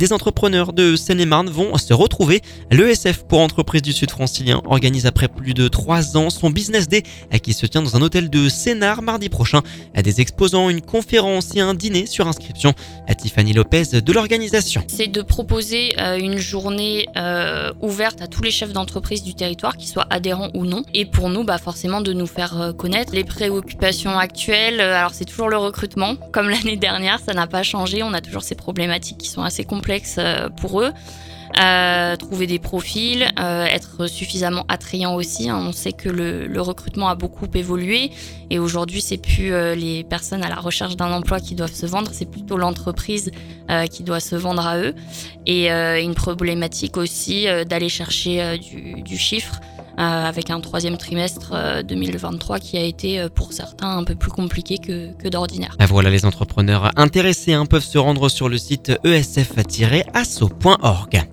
Des entrepreneurs de Seine-et-Marne vont se retrouver. L'ESF pour entreprises du Sud francilien organise après plus de 3 ans son Business Day qui se tient dans un hôtel de Sénart mardi prochain. Des exposants, une conférence et un dîner sur inscription. Tiffany Lopez de l'organisation. C'est de proposer une journée ouverte à tous les chefs d'entreprise du territoire, qu'ils soient adhérents ou non. Et pour nous, forcément de nous faire connaître. Les préoccupations actuelles, alors c'est toujours le recrutement. Comme l'année dernière, ça n'a pas changé. On a toujours ces problématiques qui sont assez complexes pour eux. Trouver des profils, être suffisamment attrayant aussi. On sait que le recrutement a beaucoup évolué et aujourd'hui c'est plus les personnes à la recherche d'un emploi qui doivent se vendre, c'est plutôt l'entreprise qui doit se vendre à eux. Et une problématique aussi d'aller chercher du chiffre. Avec un 3e trimestre 2023 qui a été pour certains un peu plus compliqué que d'ordinaire. Voilà, les entrepreneurs intéressés peuvent se rendre sur le site esf-asso.org.